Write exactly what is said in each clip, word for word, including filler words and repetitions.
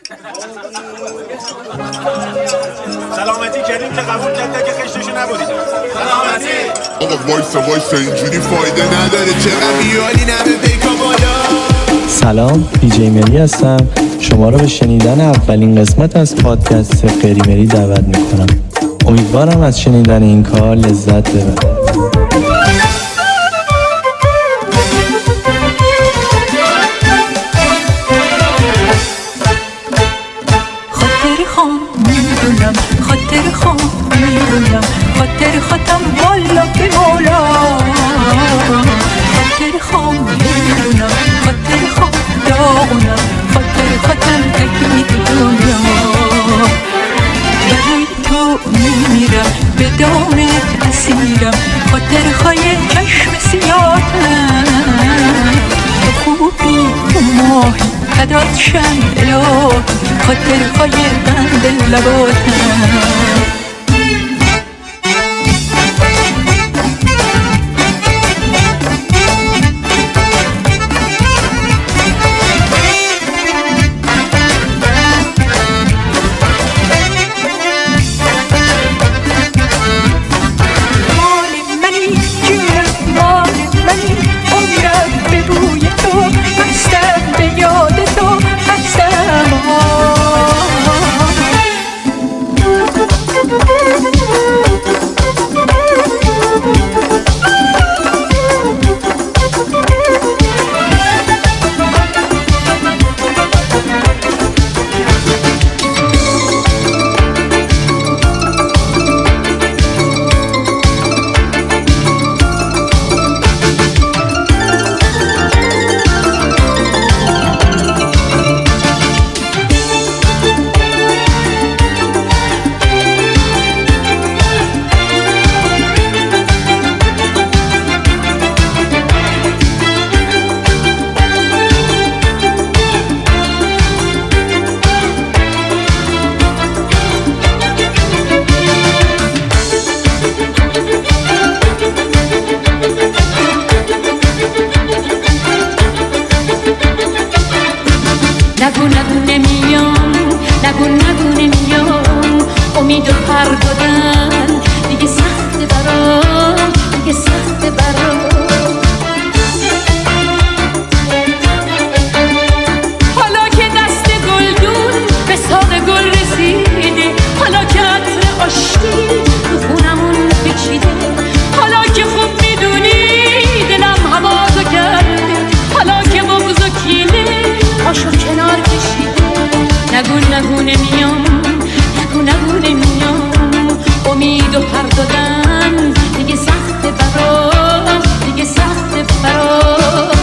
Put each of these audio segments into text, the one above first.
سلامتی کردیم که قبول کرده که خشتشو نبرید. سلامتی. آقا وایسا وایسا اینجوری فایده نداره، چقدر بیالی نمه پیکا بالا. سلام، پی جی مری هستم. شما رو به شنیدن اولین قسمت از پادکست قریمری دعوت میکنم. امیدوارم از شنیدن این کار لذت ببرید. خاطر خام میدونم، خاطر خاتم والا به مولا. خاطر خام میدونم، خاطر خام داغونم، خاطر خاتم تکمیت دنیا. برای تو میمیرم، به دامت اسیرم، خاطر خای چشم سیاتم. تو خوبی تو ماهی فدات شم الهی، خاطر خای قند لباتم. نگو نگو نمیام، نگو نگو نمیام، امید و پر دادن دیگه سخت برام، دیگه سخت برام. حالا که دست گلدون به ساق گل رسیده، حالا که عطر آشتی تو خونمون پیچیده، حالا که خوب میدونی دلم هوازو کرده، حالا که بغض و کینه پاشو کنار کشیده. نگو نگو نمیام، نگو نگو نمیام، امید و پر دادن دیگه سخت برام، دیگه سخت برام.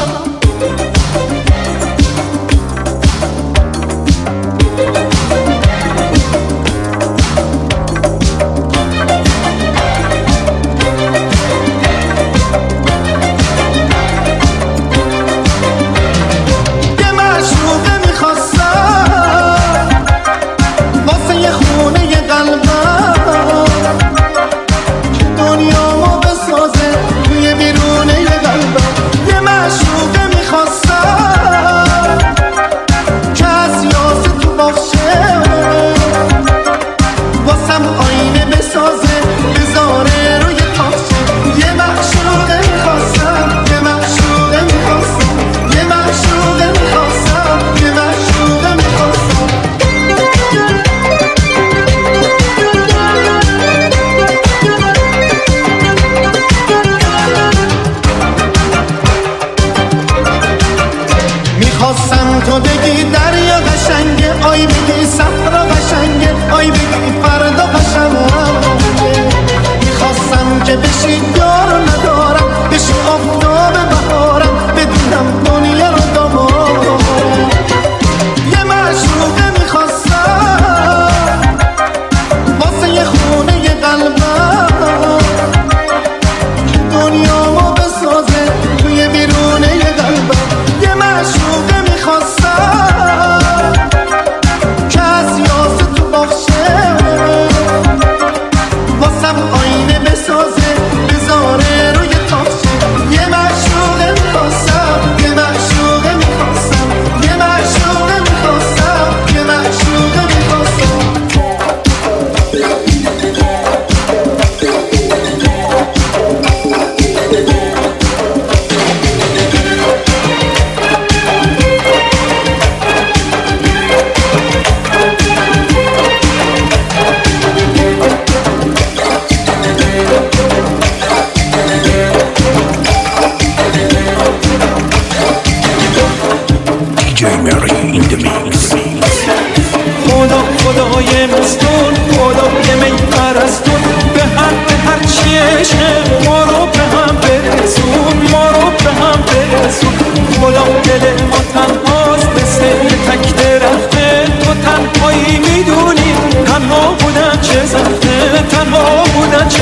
یه معشوقه میخواستم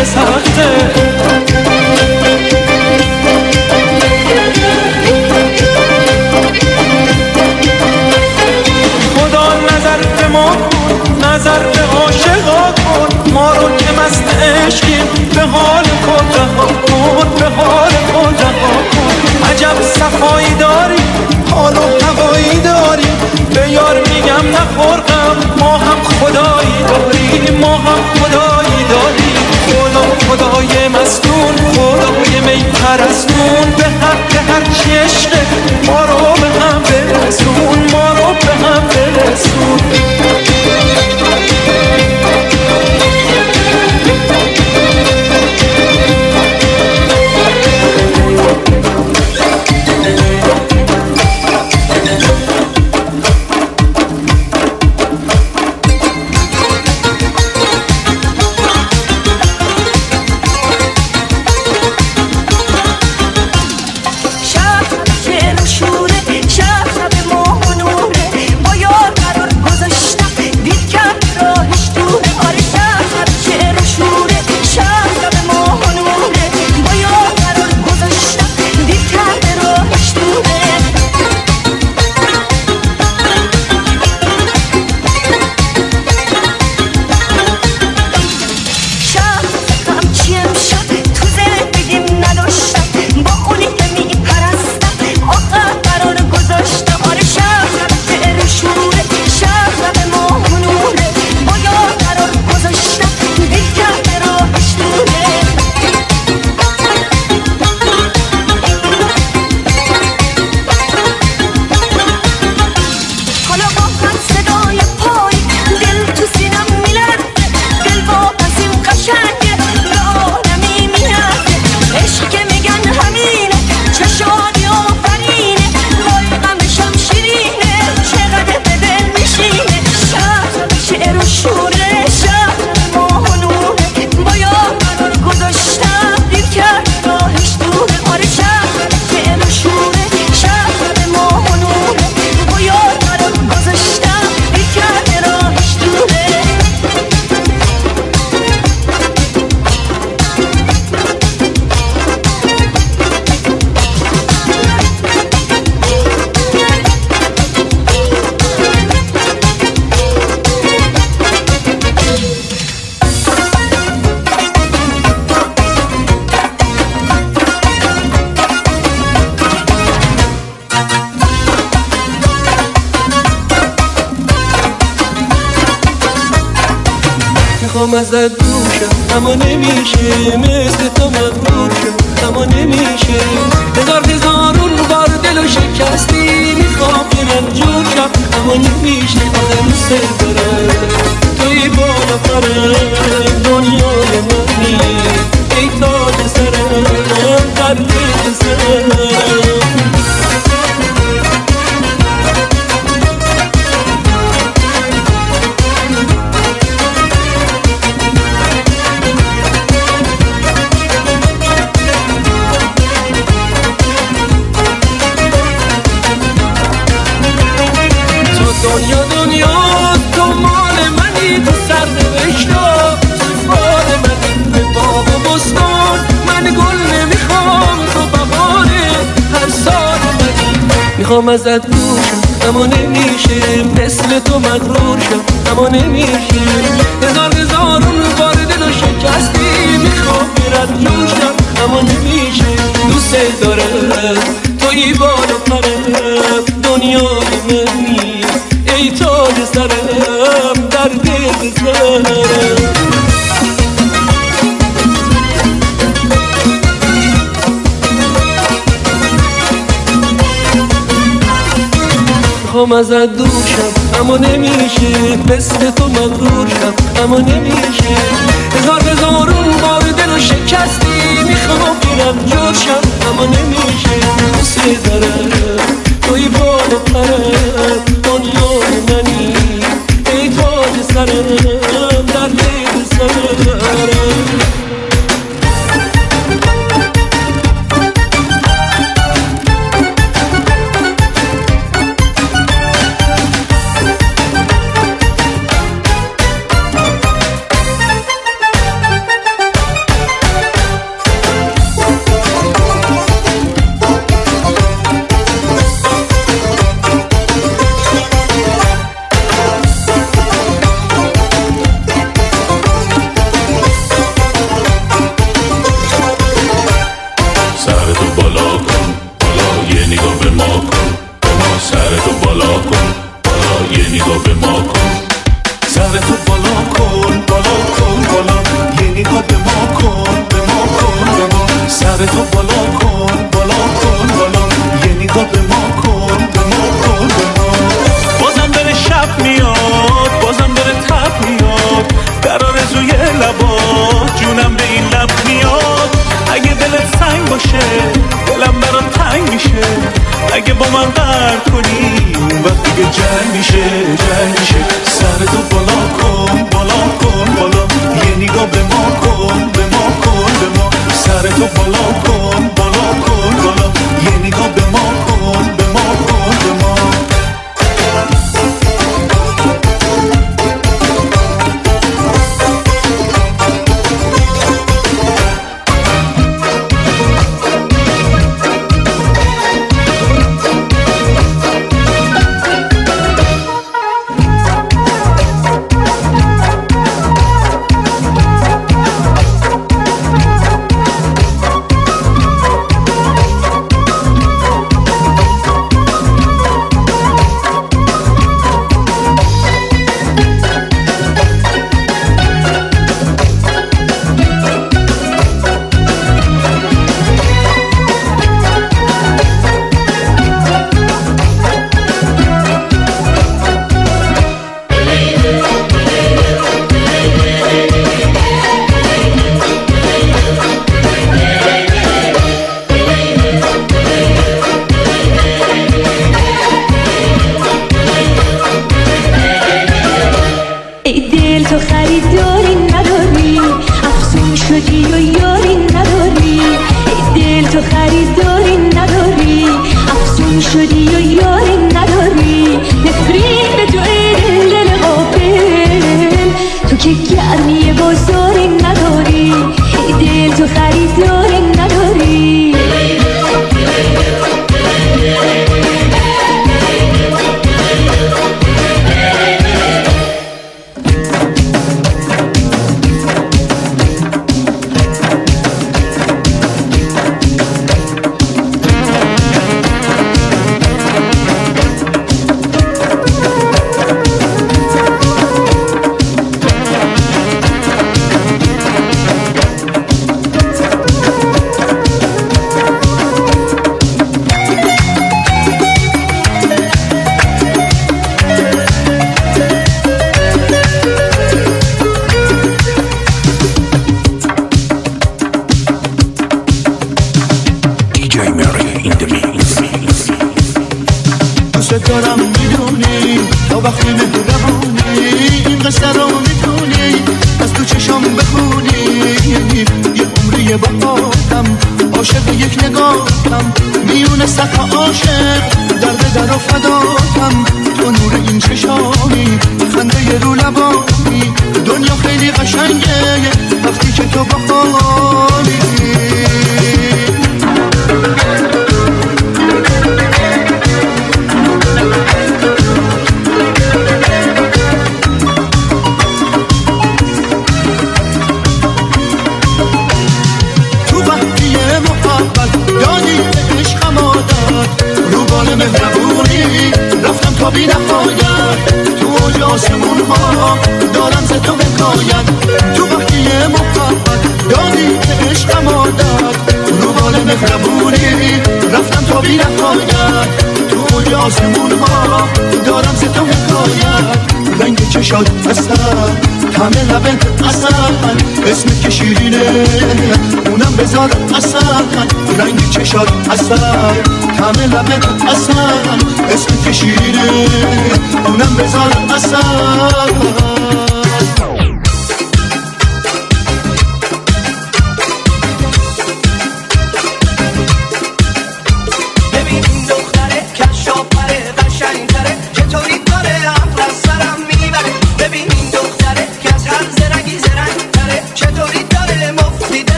سخته. خدا نظر به ما کن، نظر به عاشقا کن، ما رو که مست عشقیم به حال خود رها کن، به حال خود رها کن. عجب صفایی داری، حال و هوایی داری، به یار میگم نخورقم، ما هم خدایی داریم، ما هم خدایی داریم. خدا خدای مستون، خدای می پرستون، به حق هر چی عشقه ما رو به هم برسون، ما رو به هم برسون. میخوام ازت دوشم اما نمیشه، مثل تو مغرور شم اما نمیشه. هزار هزارون بار دلو شکستی، میخوام که من جور شم اما نمیشه. آدم دوست دارم توی بالا پرم، دنیای منی ای تاج سرم، در دل سرم. دنیا دنیا تو مال منی، تو سر نوشتا سفال منی. به باغ و بستان من گل نمیخوام، تو بهاره هر سال منی. میخوام ازت دوشم اما نمیشه، مثل تو مغرور شم اما نمیشه. هزار هزارون بار دلو شکستی، میخوام برد جوشم اما نمیشه. دوست دارم توی بالا پرم، دنیای منی ای تاج سرم، در دل سرم. میخوام ازت دوشم اما نمیشه، مثل تو مغرور شم اما نمیشه. هزار هزارون بار دلو شکستی، میخوام برم جوشم اما نمیشه. دوست دارم توی بالا پرم، دنیای منی ای تاج سرم، در دل سرم. نگاه به ما کن. سر تو بالا کن بالا کن بالا، یه نگاه به ما کن به ما کن به ما. سر تو بالا کن بالا کن بالا، یه نگاه به ما کن به ما کن به ما. بازم داره شب میاد بازم داره تب میاد، در آرزوی لبات جونم به این لب میاد. اگه دلت سنگ باشه دلم برات تنگ میشه، اگه با من قهر کنی اون وقت دیگه جنگ میشه جنگ میشه. سر تو بالا کن بالا کن بالا، یه نگاه به ما کن به ما کن به ما. سر تو بالا کن بالا کن بالا، یه نگاه به ما کن به ما کن به ما.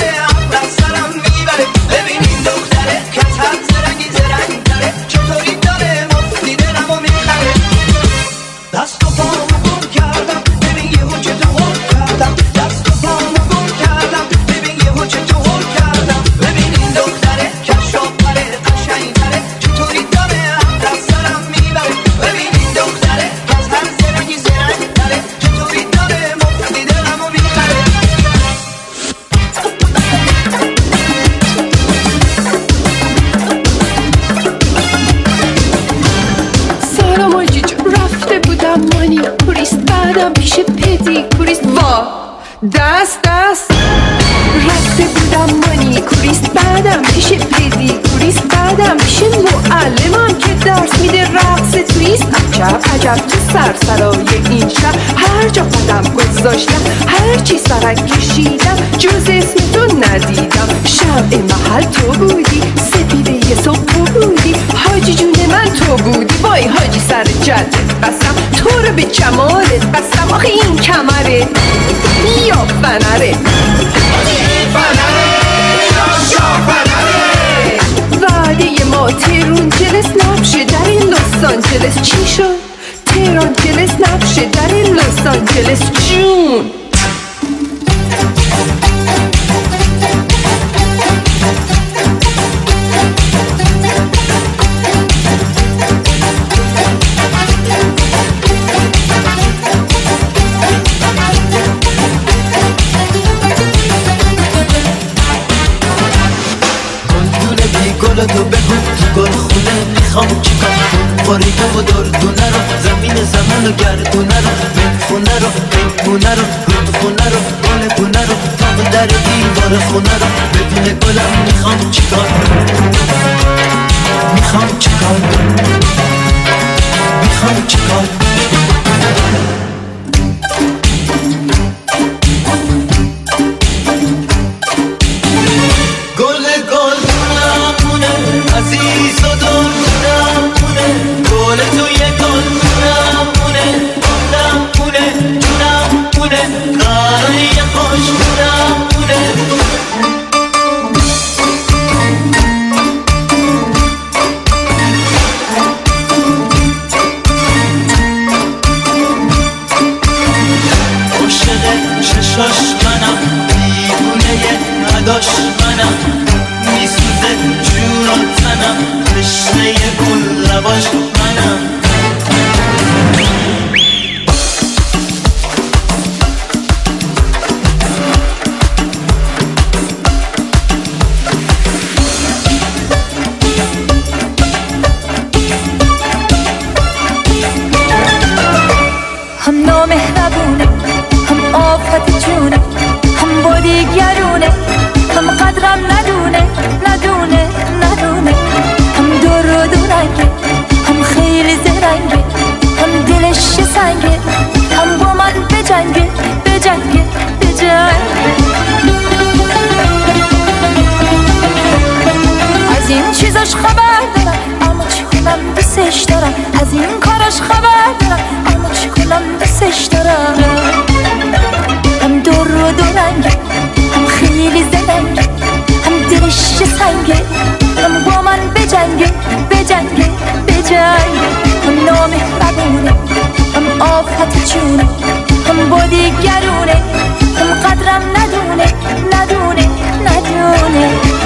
چطوری مانی کوریست، بعدم پیش پدی کوریست. وا دست دست رفته بودم مانی کوریست، بعدم پیش پدی کوریست، بعدم پیش معلمم که درس میده رقص تویست. عجب عجب تو سرسرای این شهر هر جا قدم گذاشتم، هر چی سرک کشیدم جز اسم تو ندیدم. شمع محل تو بودی، سپیده یه صبح بودی، حاجی جون من تو بودی. وای حاجی سر جدت بسم، تو رو به جمالت بسم. آخه این کمره یا فنره، این فنره یا شاپنره. وعده ما تهران جلس نبشه در این لس آنجلس. چی شد؟ تهران جلس نبشه در این لس آنجلس جون. تو بگو تو گل خونه میخوام چیکار کنم. خریده و دردونه رو، زمین زمان و گردونه رو، مهخونه رو، پیمونه رو، رودخونه رو، گل بونه رو، تاق در دیوار خونه رو. بدون گلم میخوام چیکار کنم، میخوام چیکار کنم، میخوام چیکار عزیز و دلم مونه، گل توی گلدونم مونه، گلم مونه، جونم مونه، قراره یه خوشگونم مونه. عاشق چشاش منم، دیوونه نداش منم، میسوزه جون و تنم، تشنه گل لباش منم. هم نامهربونه، هم آفت جونه، هم با دیگرونه، هم قدرم ندونه ندونه ندونه. هم دور و دورنگه، هم خیلی زرنگه، هم دلش سنگه، هم با من بجنگه بجنگه بجنگه. از این چیزاش خبر دارم، اما چی کنم دوستش دارم. از این کاراش خبر دارم، اما چی کنم دوستش دارم. هم دور و دورنگه، هم خیلی زرنگه، هم دلش سنگه، هم با من بجنگه بجنگه بجنگه. هم نامهربونه، هم آفت جونه، هم با دیگرونه، هم قدرم ندونه ندونه ندونه.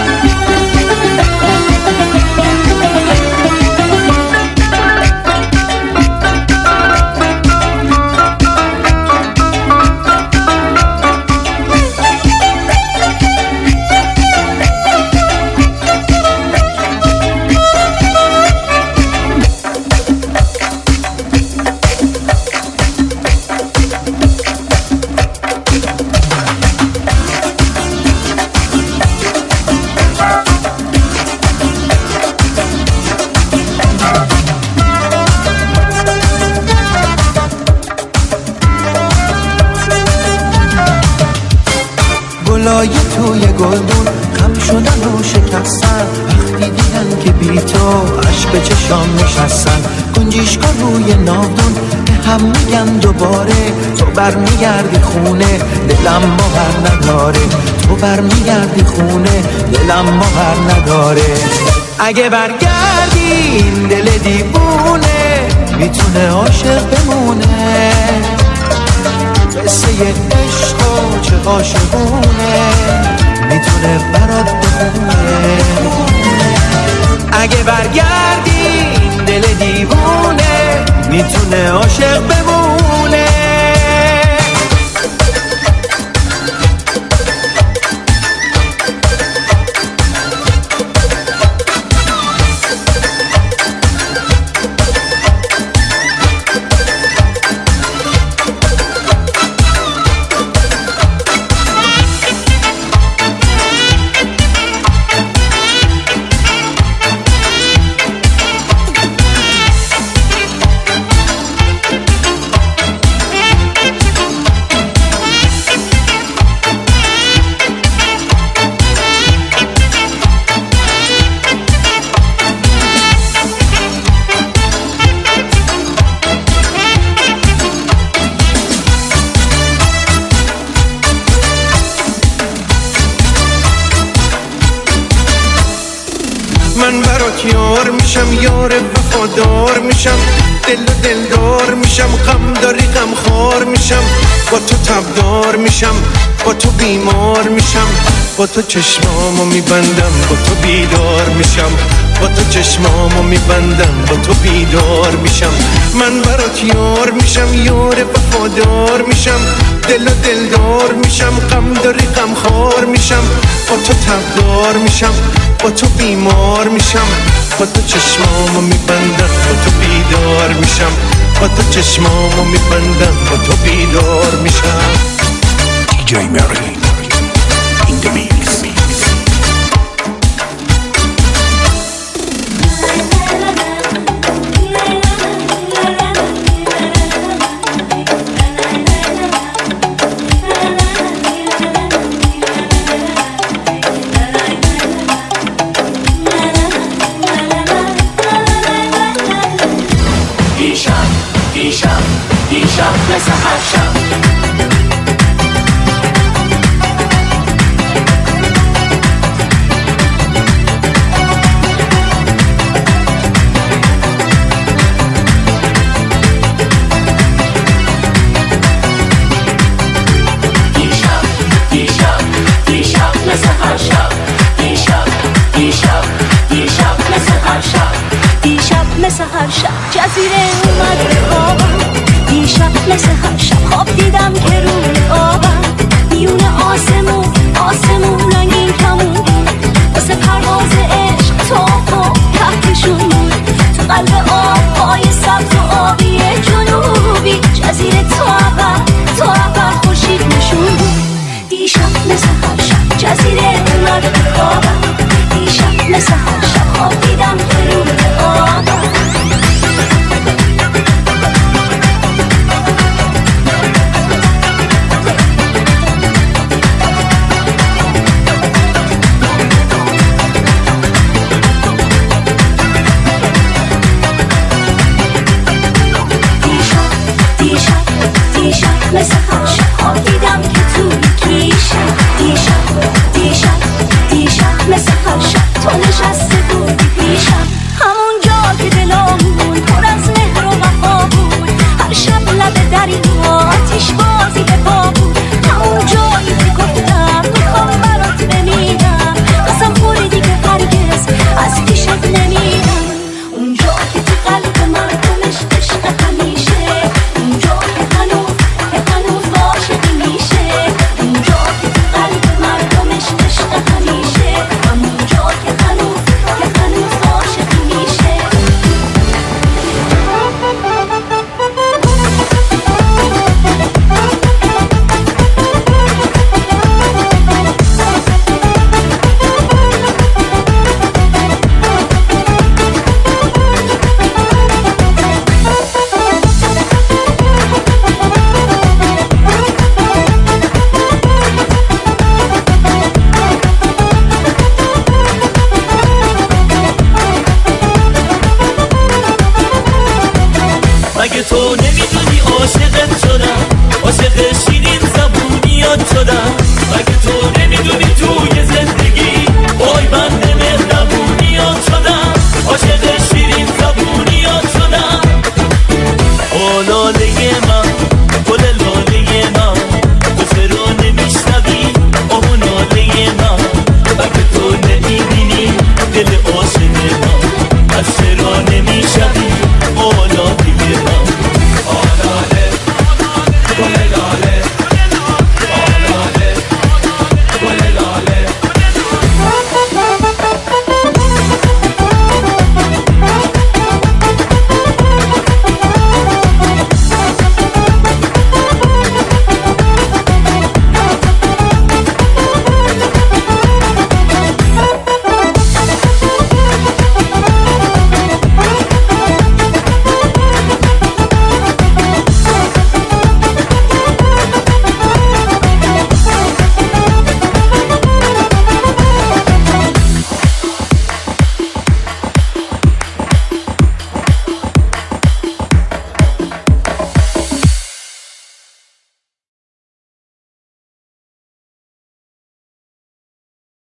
گلای توی گلدون خم شدن و شکستن، وقتی دیدن که بی تو عشق به چشام نشستن. گنجیشکا روی ناودون به هم میگن دوباره، تو برمیگردی خونه دلم باور نداره، تو برمیگردی خونه دلم باور نداره. اگه برگردی این دل دیوونه میتونه عاشق بمونه، قصه عشق و چه عاشقونه میتونه برات بخونه. اگه برگردی این دل دیوونه میتونه عاشق بمونه. یار میشم، یار وفادار میشم، دل و دلدار میشم، غم داری غم خار میشم، با تو تبدار میشم، با تو بیمار میشم، با تو چشمامو میبندم، با تو بیدار میشم، با تو چشمامو میبندم، با تو بیدار میشم. من برات یار میشم، یار وفادار میشم، دل و دلدار میشم، غم داری غم خار میشم، با تو تبدار میشم، با تو بیمار میشم، با تو چشمامو میبندم، با تو بیدار میشم، با تو چشمامو میبندم، با تو بیدار میشم. دی جی مری in the mix. مثل هر شب دیشب دیشب دیشب مثل هر شب دیشب دیشب دیشب مثل هر شب دیشب مثل هر شب جزیره اومد به خوابم، دیشب مثل هر شب خواب دیدم که روی آبم، میون آسمون آسمون رنگین کمون واسه پرواز عشق تو و تحتشون بود، تو قلب آبهای سبز و آبی جنوبی جزیره تو اول تو اول خورشید نشون بود. دیشب مثل هر شب جزیره اومد به خوابم، دیشب مثل هر شب خواب دیدم